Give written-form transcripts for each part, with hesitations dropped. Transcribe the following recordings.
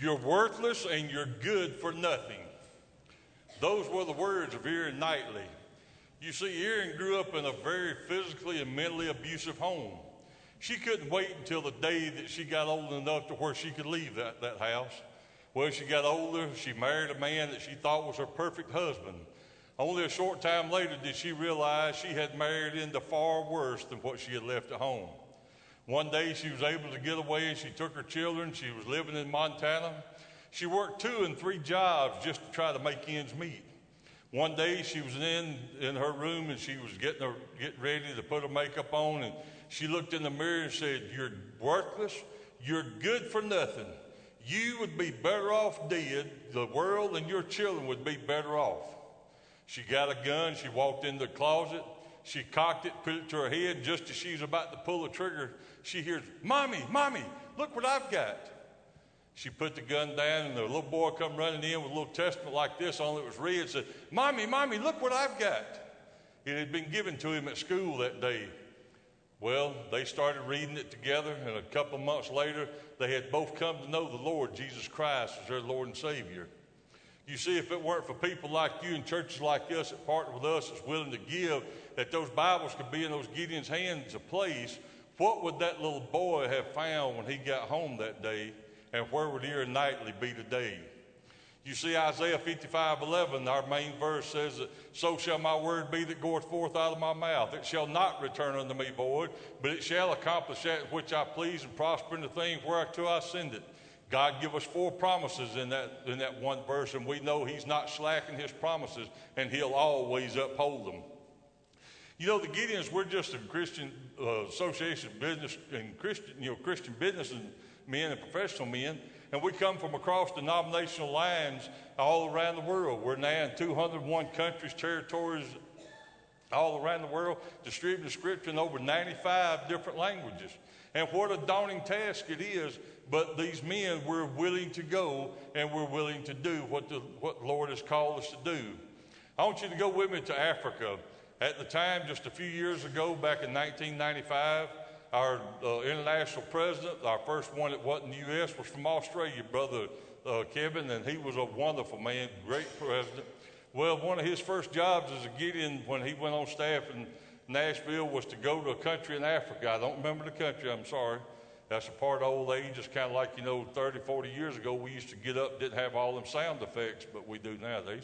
You're worthless and you're good for nothing. Those were the words of Erin Knightley. You see, Erin grew up in a very physically and mentally abusive home. She couldn't wait until the day that she got old enough to where she could leave that house. Well, she got older, she married a man that she thought was her perfect husband. Only a short time later did she realize she had married into far worse than what she had left at home. One day she was able to get away and she took her children. She was living in Montana. She worked 2 and 3 jobs just to try to make ends meet. One day she was in her room and she was getting ready to put her makeup on, and she looked in the mirror and said, "You're worthless, you're good for nothing. You would be better off dead. The world and your children would be better off." She got a gun, she walked in the closet, she cocked it, put it to her head. Just as she was about to pull the trigger, she hears, "Mommy, Mommy, look what I've got." She put the gun down, and the little boy come running in with a little testament like this, only it was red. Said, "Mommy, Mommy, look what I've got." It had been given to him at school that day. Well, they started reading it together, and a couple of months later, they had both come to know the Lord Jesus Christ as their Lord and Savior. You see, if it weren't for people like you and churches like us that partner with us that's willing to give, that those Bibles could be in those Gideon's hands a place, what would that little boy have found when he got home that day, and where would Erin Knightley be today? You see, Isaiah 55:11, our main verse says that, "So shall my word be that goeth forth out of my mouth. It shall not return unto me void, but it shall accomplish that which I please and prosper in the thing whereto I send it." God give us 4 promises in that one verse, and we know he's not slacking his promises, and he'll always uphold them. You know, the Gideons, we're just a Christian association of business and Christian businessmen and professional men, and we come from across denominational lines all around the world. We're now in 201 countries, territories all around the world, distributing Scripture in over 95 different languages. And what a daunting task it is, but these men, we're willing to go and we're willing to do what the Lord has called us to do. I want you to go with me to Africa. At the time, just a few years ago, back in 1995, our international president, our first one that wasn't in the U.S., was from Australia, Brother Kevin, and he was a wonderful man, great president. Well, one of his first jobs as a Gideon when he went on staff in Nashville was to go to a country in Africa. I don't remember the country, I'm sorry. That's a part of old age. It's kind of like, 30, 40 years ago, we used to get up, didn't have all them sound effects, but we do nowadays.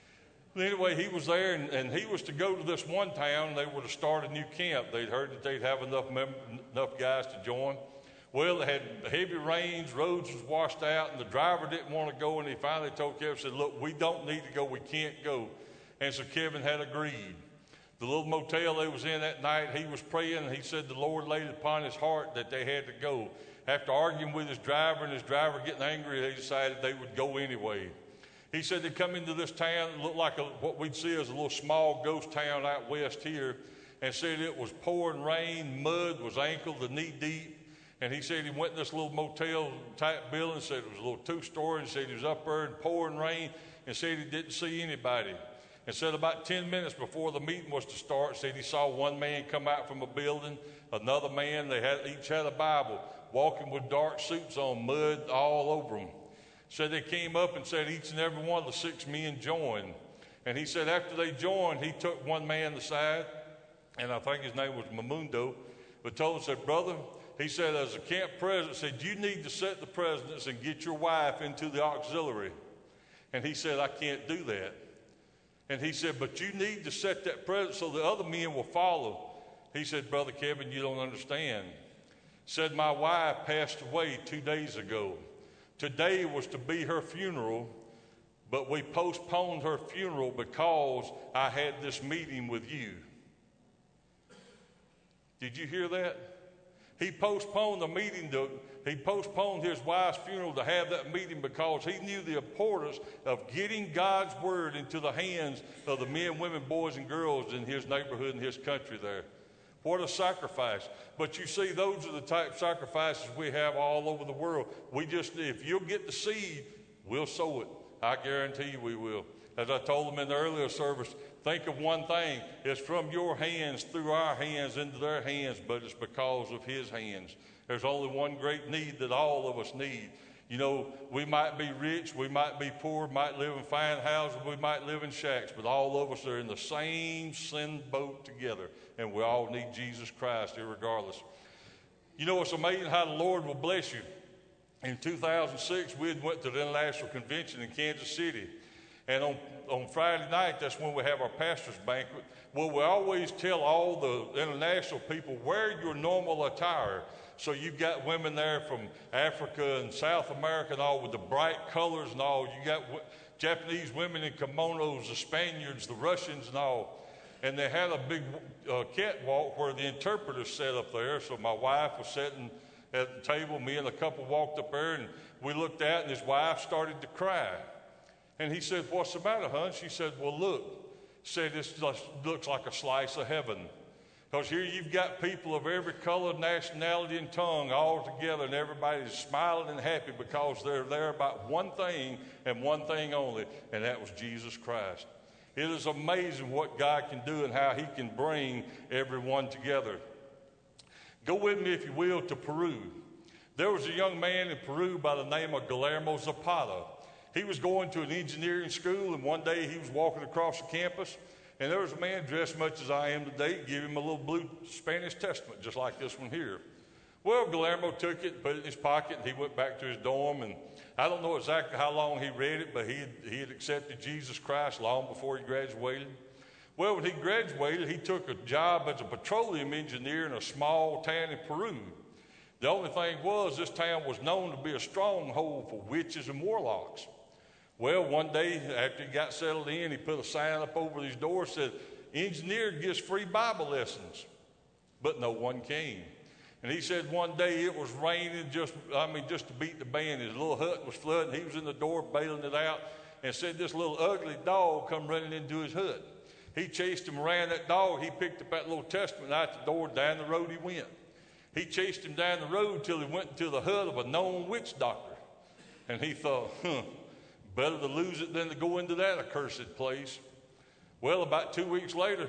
But anyway, he was there, and he was to go to this one town. They were to start a new camp. They'd heard that they'd have enough guys to join. Well, it had heavy rains, roads was washed out, and the driver didn't want to go, and he finally told Kevin, said, "Look, we don't need to go. We can't go." And so Kevin had agreed. The little motel they was in that night, he was praying, and he said the Lord laid it upon his heart that they had to go. After arguing with his driver and his driver getting angry, they decided they would go anyway. He said they come into this town, it looked like what we'd see as a little small ghost town out west here, and said it was pouring rain, mud was ankle to knee deep. And he said he went in this little motel type building, said it was a little 2-story, and said he was up there in pouring rain, and said he didn't see anybody. And said about 10 minutes before the meeting was to start, said he saw one man come out from a building, another man, each had a Bible, walking with dark suits on, mud all over them. Said they came up and said each and every one of the 6 men joined. And he said after they joined, he took one man aside, and I think his name was Mamundo, but told him, said, "Brother," he said, "as a camp president," said, "you need to set the precedence and get your wife into the auxiliary." And he said, "I can't do that." And he said, "But you need to set that precedent so the other men will follow." He said, "Brother Kevin, you don't understand." Said, "My wife passed away 2 days ago. Today was to be her funeral, but we postponed her funeral because I had this meeting with you." Did you hear that? He postponed the meeting. He postponed his wife's funeral to have that meeting because he knew the importance of getting God's word into the hands of the men, women, boys, and girls in his neighborhood and his country there. What a sacrifice. But you see, those are the type of sacrifices we have all over the world. If you'll get the seed, we'll sow it. I guarantee you we will. As I told them in the earlier service, think of one thing. It's from your hands, through our hands, into their hands, but it's because of his hands. There's only one great need that all of us need. You know, we might be rich, we might be poor, might live in fine houses, we might live in shacks, but all of us are in the same sin boat together, and we all need Jesus Christ irregardless. You know, it's amazing how the Lord will bless you. In 2006, we went to the International Convention in Kansas City, and on Friday night, that's when we have our pastor's banquet. Well, we always tell all the international people, wear your normal attire. So you've got women there from Africa and South America and all with the bright colors and all. You got Japanese women in kimonos, the Spaniards, the Russians and all. And they had a big catwalk where the interpreter sat up there. So my wife was sitting at the table. Me and a couple walked up there, and we looked at, and his wife started to cry. And he said, "What's the matter, hon?" She said, "Well, look," said, "this looks like a slice of heaven." Because here you've got people of every color, nationality, and tongue all together, and everybody's smiling and happy because they're there about one thing and one thing only, and that was Jesus Christ. It is amazing what God can do and how he can bring everyone together. Go with me, if you will, to Peru. There was a young man in Peru by the name of Guillermo Zapata. He was going to an engineering school, and one day he was walking across the campus, and there was a man dressed much as I am today, give him a little blue Spanish Testament, just like this one here. Well, Guillermo took it, put it in his pocket, and he went back to his dorm, and I don't know exactly how long he read it, but he had accepted Jesus Christ long before he graduated. Well, when he graduated, he took a job as a petroleum engineer in a small town in Peru. The only thing was, this town was known to be a stronghold for witches and warlocks. Well, one day after he got settled in, he put a sign up over his door that said, "Engineer gives free Bible lessons." But no one came. And he said one day it was raining just to beat the band. His little hut was flooding. He was in the door bailing it out, and said this little ugly dog come running into his hut. He chased him around. That dog, he picked up that little Testament out the door, down the road he went. He chased him down the road till he went into the hut of a known witch doctor. And he thought, better to lose it than to go into that accursed place. Well, about 2 weeks later,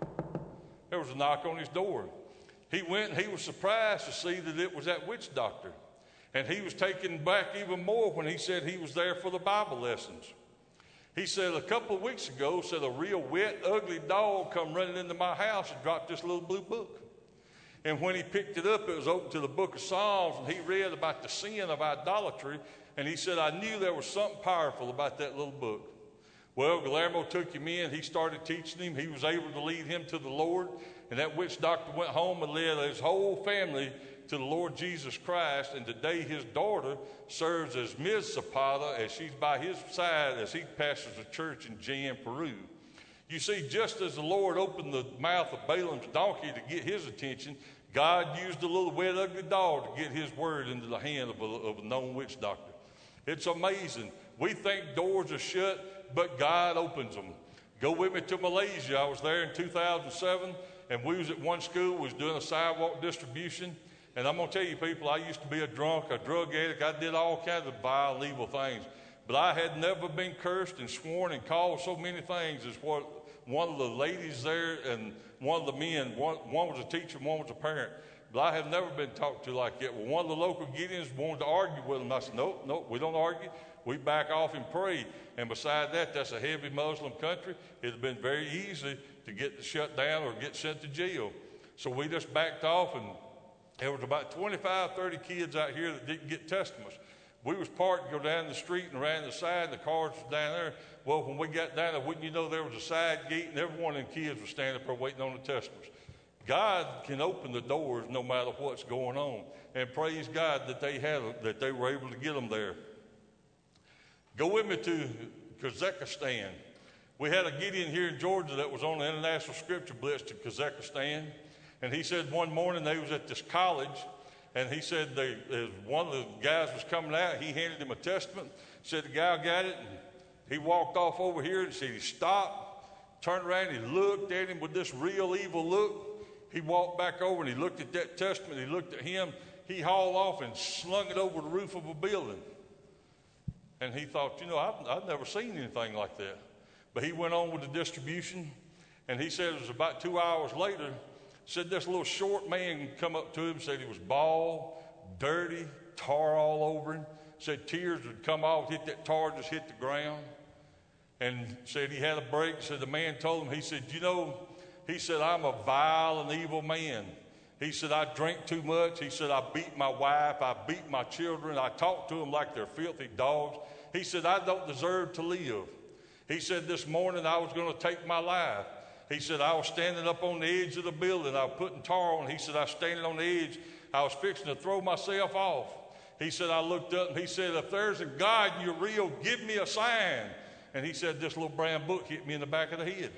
there was a knock on his door. He went, and he was surprised to see that it was that witch doctor. And he was taken back even more when he said he was there for the Bible lessons. He said, a couple of weeks ago, said a real wet, ugly dog come running into my house and dropped this little blue book. And when he picked it up, it was open to the book of Psalms, and he read about the sin of idolatry. And he said, I knew there was something powerful about that little book. Well, Guillermo took him in. He started teaching him. He was able to lead him to the Lord. And that witch doctor went home and led his whole family to the Lord Jesus Christ. And today his daughter serves as Ms. Zapata, as she's by his side as he pastors a church in Jaén, Peru. You see, just as the Lord opened the mouth of Balaam's donkey to get his attention, God used a little wet, ugly dog to get his word into the hand of a known witch doctor. It's amazing. We think doors are shut, but God opens them. Go with me to Malaysia. I was there in 2007, and we was at one school, was doing a sidewalk distribution. And I'm going to tell you, people, I used to be a drunk, a drug addict. I did all kinds of vile and evil things. But I had never been cursed and sworn and called so many things as what one of the ladies there and one of the men, one was a teacher, one was a parent. But I have never been talked to like that. Well, one of the local Gideons wanted to argue with them. I said, nope, we don't argue. We back off and pray. And beside that, that's a heavy Muslim country. It had been very easy to get shut down or get sent to jail. So we just backed off, and there was about 25, 30 kids out here that didn't get testaments. We was parked to go down the street and around the side, and the cars was down there. Well, when we got down there, wouldn't you know, there was a side gate, and every one of them kids was standing up there waiting on the testaments. God can open the doors no matter what's going on. And praise God that they were able to get them there. Go with me to Kazakhstan. We had a Gideon here in Georgia that was on the International Scripture Blitz to Kazakhstan. And he said one morning they was at this college, and he said one of the guys was coming out. He handed him a testament, said the guy got it, and he walked off over here and said he stopped, turned around, he looked at him with this real evil look. He walked back over and he looked at that testament, he looked at him, he hauled off and slung it over the roof of a building. And he thought, I've never seen anything like that. But he went on with the distribution, and he said it was about 2 hours later, said this little short man come up to him, said he was bald, dirty, tar all over him, Said tears would come off, hit that tar, just hit the ground. And said he had a break. Said the man told him, he said, you know, he said, I'm a vile and evil man. He said, I drink too much. He said, I beat my wife. I beat my children. I talk to them like they're filthy dogs. He said, I don't deserve to live. He said, this morning I was going to take my life. He said, I was standing up on the edge of the building. I was putting tar on. He said, I was standing on the edge. I was fixing to throw myself off. He said, I looked up and he said, if there's a God and you're real, give me a sign. And he said, this little brown book hit me in the back of the head.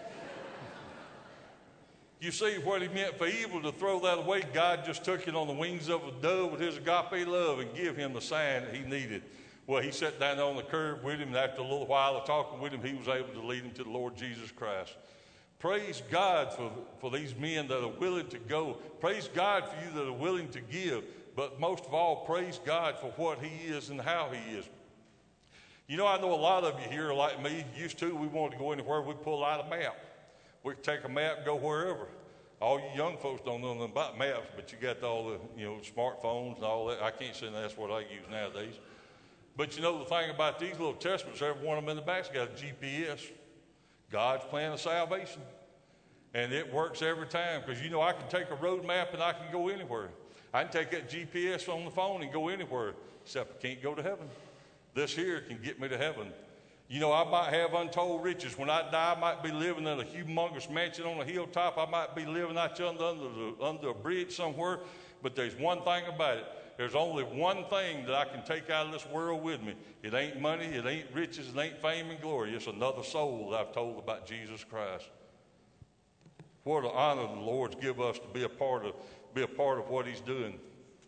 You see what he meant for evil to throw that away. God just took it on the wings of a dove with his agape love and give him the sign that he needed. Well, he sat down on the curb with him, and after a little while of talking with him, he was able to lead him to the Lord Jesus Christ. Praise God for these men that are willing to go. Praise God for you that are willing to give. But most of all, praise God for what he is and how he is. You know, I know a lot of you here like me. Used to, we wanted to go anywhere, we'd pull out a map. We could take a map and go wherever. All you young folks don't know nothing about maps, but you got all the, smartphones and all that. I can't say that's what I use nowadays. But you know the thing about these little testaments, every one of them in the back's got a GPS. God's plan of salvation. And it works every time because, I can take a road map and I can go anywhere. I can take that GPS on the phone and go anywhere, except I can't go to heaven. This here can get me to heaven. I might have untold riches. When I die, I might be living in a humongous mansion on a hilltop. I might be living out under a bridge somewhere. But there's one thing about it. There's only one thing that I can take out of this world with me. It ain't money, it ain't riches, it ain't fame and glory. It's another soul that I've told about Jesus Christ. What an honor the Lord's give us to be a part of what he's doing.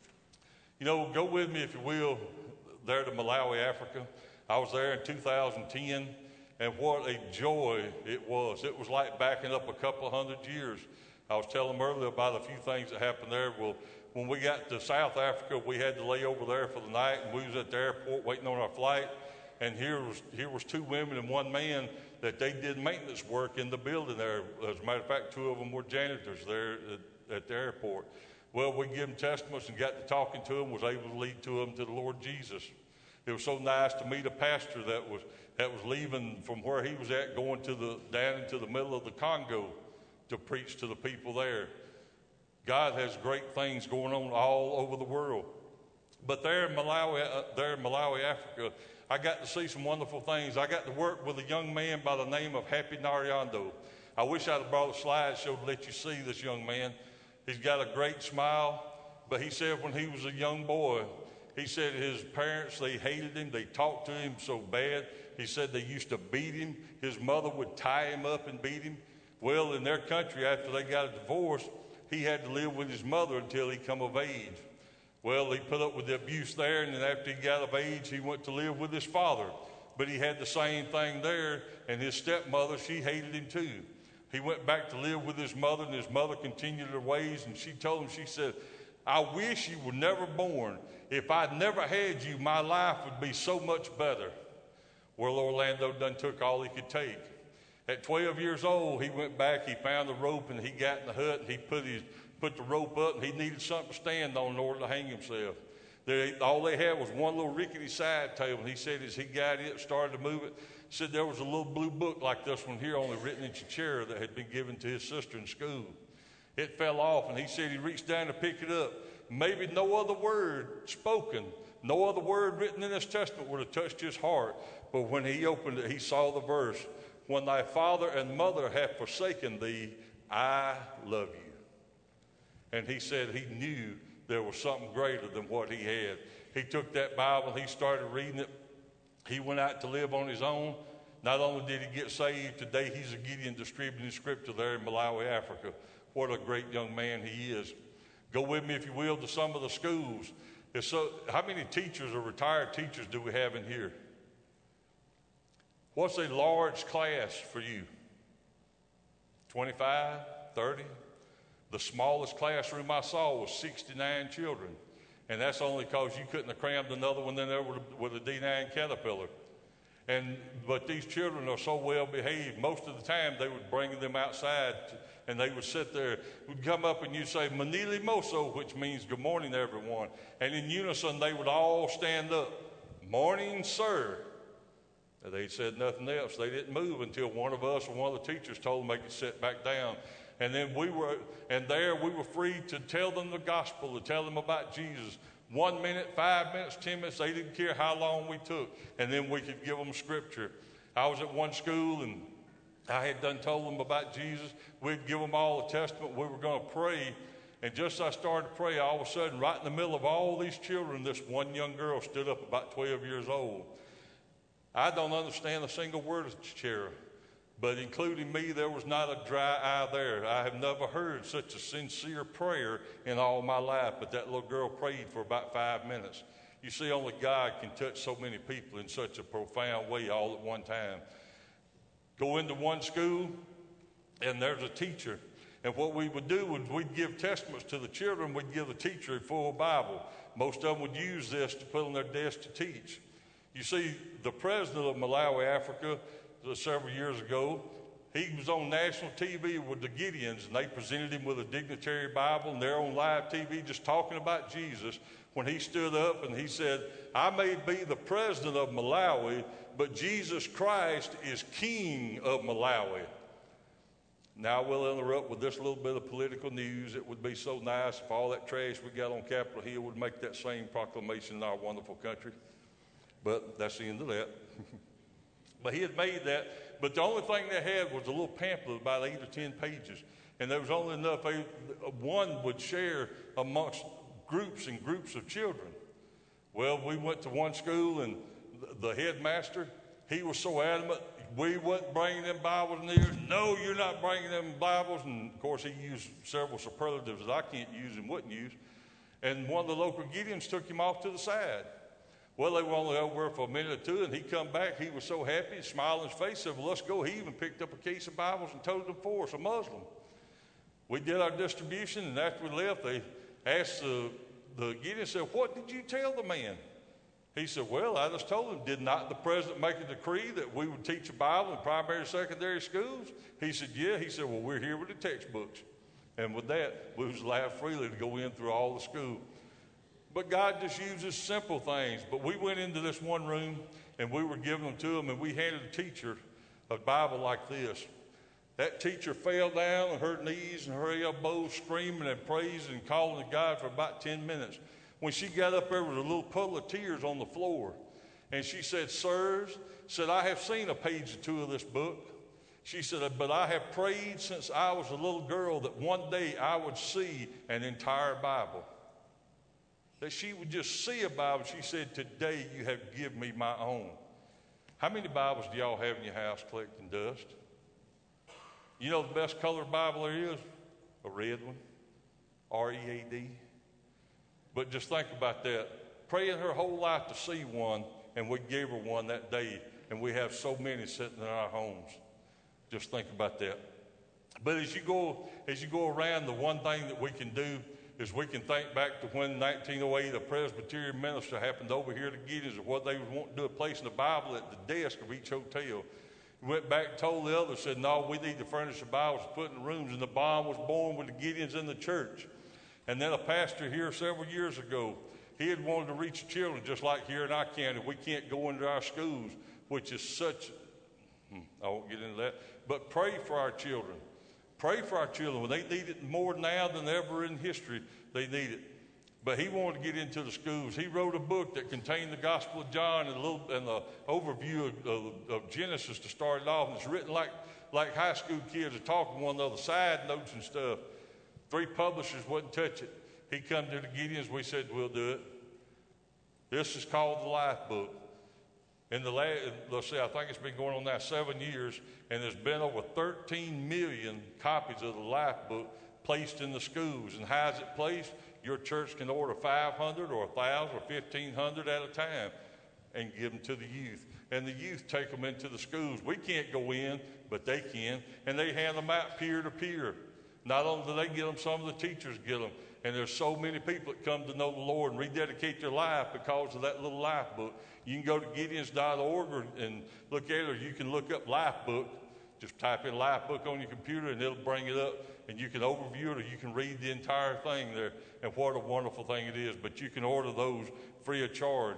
Go with me, if you will, there to Malawi, Africa. I was there in 2010, and what a joy it was. It was like backing up a couple of 100 years. I was telling them earlier about a few things that happened there. Well, when we got to South Africa, we had to lay over there for the night, and we was at the airport waiting on our flight. And here was two women and one man that they did maintenance work in the building there. As a matter of fact, two of them were janitors there at the airport. Well, we give them testaments and got to talking to them, was able to lead to them to the Lord Jesus. It was so nice to meet a pastor that was leaving from where he was at, going down into the middle of the Congo to preach to the people there. God has great things going on all over the world. But there in Malawi, Africa, I got to see some wonderful things. I got to work with a young man by the name of Happy Nariando. I wish I'd have brought a slideshow to let you see this young man. He's got a great smile, but he said when he was a young boy, he said his parents, they hated him. They talked to him so bad. He said they used to beat him. His mother would tie him up and beat him. Well, in their country, after they got a divorce, he had to live with his mother until he come of age. Well, he put up with the abuse there, and then after he got of age, he went to live with his father. But he had the same thing there, and his stepmother, she hated him too. He went back to live with his mother, and his mother continued her ways, and she told him, she said, I wish you were never born. If I'd never had you, my life would be so much better. Well, Orlando done took all he could take. At 12 years old, he went back, he found the rope, and he got in the hut, and he put the rope up, and he needed something to stand on in order to hang himself. All they had was one little rickety side table, and he said as he got it, started to move it, said there was a little blue book like this one here, only written in chair that had been given to his sister in school. It fell off, and he said he reached down to pick it up. Maybe no other word spoken, no other word written in this testament would have touched his heart. But when he opened it, he saw the verse, when thy father and mother have forsaken thee, I love you. And he said he knew there was something greater than what he had. He took that Bible, he started reading it. He went out to live on his own. Not only did he get saved, today he's a Gideon distributing scripture there in Malawi, Africa. What a great young man he is. Go with me, if you will, to some of the schools. How many teachers or retired teachers do we have in here? What's a large class for you? 25, 30? The smallest classroom I saw was 69 children. And that's only because you couldn't have crammed another one in there with a D9 Caterpillar. But these children are so well behaved. Most of the time they would bring them outside and they would sit there. We'd come up and you'd say, Manili Moso, which means good morning, everyone. And in unison, they would all stand up. "Morning, sir." And they said nothing else. They didn't move until one of us or one of the teachers told them they could sit back down. And then we were free to tell them the gospel, to tell them about Jesus. 1 minute, 5 minutes, 10 minutes, they didn't care how long we took. And then we could give them scripture. I was at one school and I had done told them about Jesus. We'd give them all a testament. We were going to pray. And just as I started to pray, all of a sudden, right in the middle of all these children, this one young girl stood up about 12 years old. I don't understand a single word of Chera, but including me, there was not a dry eye there. I have never heard such a sincere prayer in all my life, but that little girl prayed for about 5 minutes. You see, only God can touch so many people in such a profound way all at one time. Go into one school, and there's a teacher. And what we would do was we'd give testaments to the children. We'd give the teacher a full Bible. Most of them would use this to put on their desk to teach. You see, the president of Malawi, Africa, several years ago, he was on national TV with the Gideons, and they presented him with a dignitary Bible, and they're on live TV just talking about Jesus. When he stood up and he said, "I may be the president of Malawi, but Jesus Christ is King of Malawi." Now, we'll interrupt with this little bit of political news. It would be so nice if all that trash we got on Capitol Hill would make that same proclamation in our wonderful country. But that's the end of that. But he had made that. But the only thing they had was a little pamphlet about 8 or 10 pages. And there was only enough one would share amongst groups and groups of children. Well, we went to one school, and the headmaster, he was so adamant, we wasn't bringing them Bibles in here. "No, you're not bringing them Bibles." And, of course, he used several superlatives that I can't use and wouldn't use. And one of the local Gideons took him off to the side. Well, they were only over for a minute or two, and he come back. He was so happy, smile on his face, said, "Well, let's go." He even picked up a case of Bibles and toted them for us, a Muslim. We did our distribution, and after we left, they asked the Gideon, said, "What did you tell the man?" He said, "Well, I just told him, did not the president make a decree that we would teach the Bible in primary and secondary schools?" He said, "Yeah." He said, "Well, we're here with the textbooks." And with that, we was allowed freely to go in through all the school. But God just uses simple things. But we went into this one room, and we were giving them to them, and we handed the teacher a Bible like this. That teacher fell down on her knees and her elbows, screaming and praising and calling to God for about 10 minutes. When she got up, there was a little puddle of tears on the floor. And she said, "Sirs," said, "I have seen a page or two of this book." She said, "But I have prayed since I was a little girl that one day I would see an entire Bible." That she would just see a Bible. She said, "Today you have given me my own." How many Bibles do y'all have in your house collecting dust? You know the best colored Bible there is? A red one. R-E-A-D. But just think about that. Praying her whole life to see one, and we gave her one that day, and we have so many sitting in our homes. Just think about that. But as you go around, the one thing that we can do is we can think back to when in 1908 a Presbyterian minister happened over here to Gideons, or what they would want to do, a place in the Bible at the desk of each hotel. He went back and told the others, said, "No, we need to furnish the Bibles to put in the rooms." And the bomb was born with the Gideons in the church. And then a pastor here several years ago, he had wanted to reach children just like here in our county. We can't go into our schools, which is such, I won't get into that, but pray for our children. Pray for our children. When they need it more now than ever in history, they need it. But he wanted to get into the schools. He wrote a book that contained the Gospel of John and the overview of Genesis to start it off. And it's written like high school kids are talking one another, side notes and stuff. 3 publishers wouldn't touch it. He come to the Gideons. We said, "We'll do it." This is called the Life Book. In the let's see, I think it's been going on now 7 years, and there's been over 13 million copies of the Life Book placed in the schools. And how is it placed? Your church can order 500 or 1,000 or 1,500 at a time and give them to the youth. And the youth take them into the schools. We can't go in, but they can. And they hand them out peer to peer. Not only do they get them, some of the teachers get them. And there's so many people that come to know the Lord and rededicate their life because of that little Life Book. You can go to Gideons.org and look at it, or you can look up Life Book. Just type in Life Book on your computer, and it'll bring it up, and you can overview it, or you can read the entire thing there. And what a wonderful thing it is. But you can order those free of charge.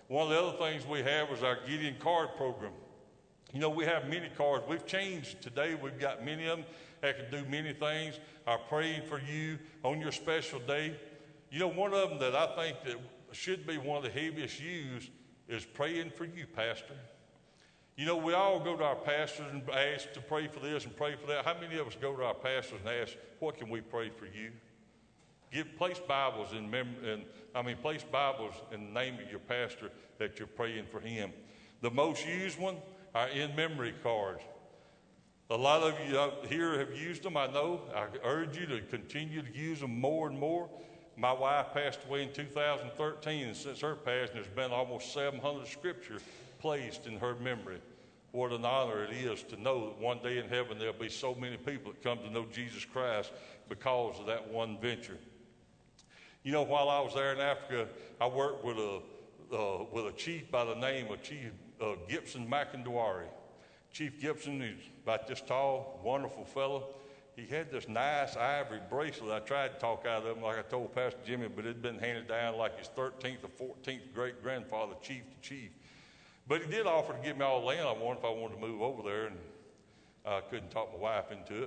One of the other things we have is our Gideon card program. You know, we have many cards. We've changed today. We've got many of them that can do many things. Our praying for you on your special day. You know, one of them that I think that should be one of the heaviest used is praying for you, Pastor. You know, we all go to our pastors and ask to pray for this and pray for that. How many of us go to our pastors and ask, what can we pray for you? Place Bibles place Bibles in the name of your pastor that you're praying for him. The most used one are in-memory cards. A lot of you out here have used them, I know. I urge you to continue to use them more and more. My wife passed away in 2013, and since her passing, there's been almost 700 scriptures placed in her memory. What an honor it is to know that one day in heaven there'll be so many people that come to know Jesus Christ because of that one venture. You know, while I was there in Africa, I worked with a chief by the name of Chief Gibson McIndwari. Chief Gibson, he's about this tall, wonderful fellow. He had this nice ivory bracelet. I tried to talk out of him like I told Pastor Jimmy, but it had been handed down like his 13th or 14th great-grandfather, chief to chief. But he did offer to give me all the land I wanted if I wanted to move over there, and I couldn't talk my wife into it.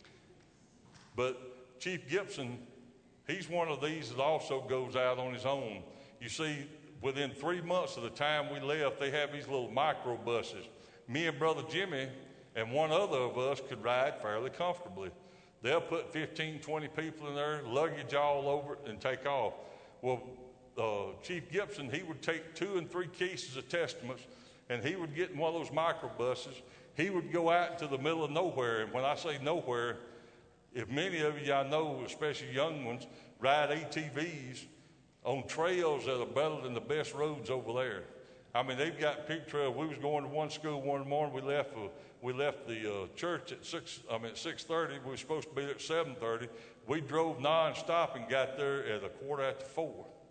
But Chief Gibson, he's one of these that also goes out on his own. You see, within 3 months of the time we left, they have these little micro buses. Me and Brother Jimmy and one other of us could ride fairly comfortably. They'll put 15, 20 people in there, luggage all over it, and take off. Well, Chief Gibson, he would take 2 and 3 cases of Testaments, and he would get in one of those microbuses. He would go out into the middle of nowhere, and when I say nowhere, if many of you I know, especially young ones, ride ATVs on trails that are better than the best roads over there. I mean, they've got pig trails. We was going to one school one morning. We left the church at 6:30. We were supposed to be there at 7:30. We drove nonstop and got there at 4:15.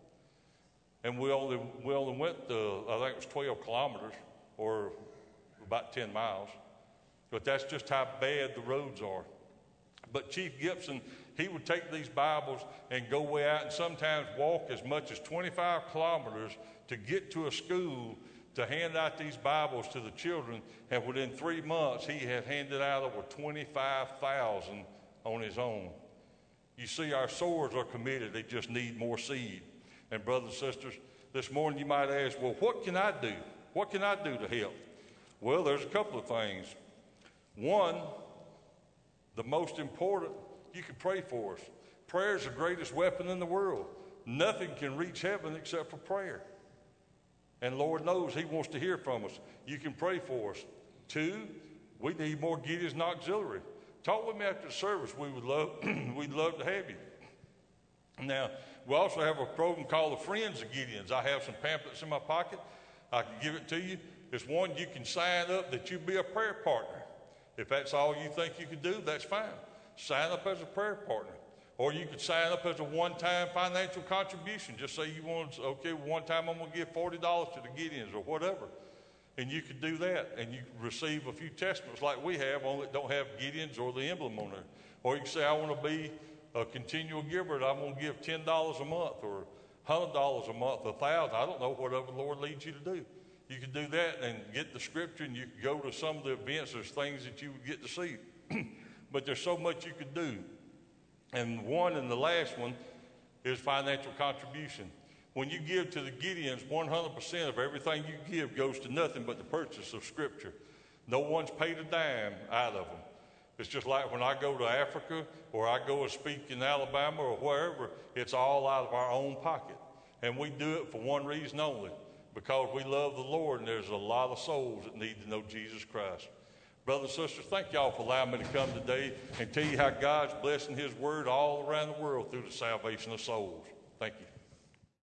And we only went, I think it was 12 kilometers or about 10 miles. But that's just how bad the roads are. But Chief Gibson, he would take these Bibles and go way out and sometimes walk as much as 25 kilometers to get to a school to hand out these Bibles to the children. And within 3 months, he had handed out over 25,000 on his own. You see, our sowers are committed. They just need more seed. And brothers and sisters, this morning you might ask, well, what can I do? What can I do to help? Well, there's a couple of things. One, the most important, you can pray for us. Prayer is the greatest weapon in the world. Nothing can reach heaven except for prayer. And Lord knows he wants to hear from us. You can pray for us. 2, we need more Gideon's Auxiliary. Talk with me after the service. We'd love to have you. Now, we also have a program called the Friends of Gideons. I have some pamphlets in my pocket. I can give it to you. It's one you can sign up that you be a prayer partner. If that's all you think you can do, that's fine. Sign up as a prayer partner. Or you could sign up as a one-time financial contribution. Just say you want, okay, one time I'm going to give $40 to the Gideons or whatever. And you could do that. And you receive a few testaments like we have, only don't have Gideons or the emblem on there. Or you can say, I want to be a continual giver, and I'm going to give $10 a month or $100 a month, $1,000. I don't know, whatever the Lord leads you to do. You can do that and get the scripture, and you can go to some of the events. There's things that you would get to see. But there's so much you could do. And the last one is financial contribution. When you give to the Gideons, 100% of everything you give goes to nothing but the purchase of scripture. No one's paid a dime out of them. It's just like when I go to Africa or I go and speak in Alabama or wherever, it's all out of our own pocket. And we do it for one reason only, because we love the Lord, and there's a lot of souls that need to know Jesus Christ. Brothers and sisters, thank y'all for allowing me to come today and tell you how God's blessing his word all around the world through the salvation of souls. Thank you.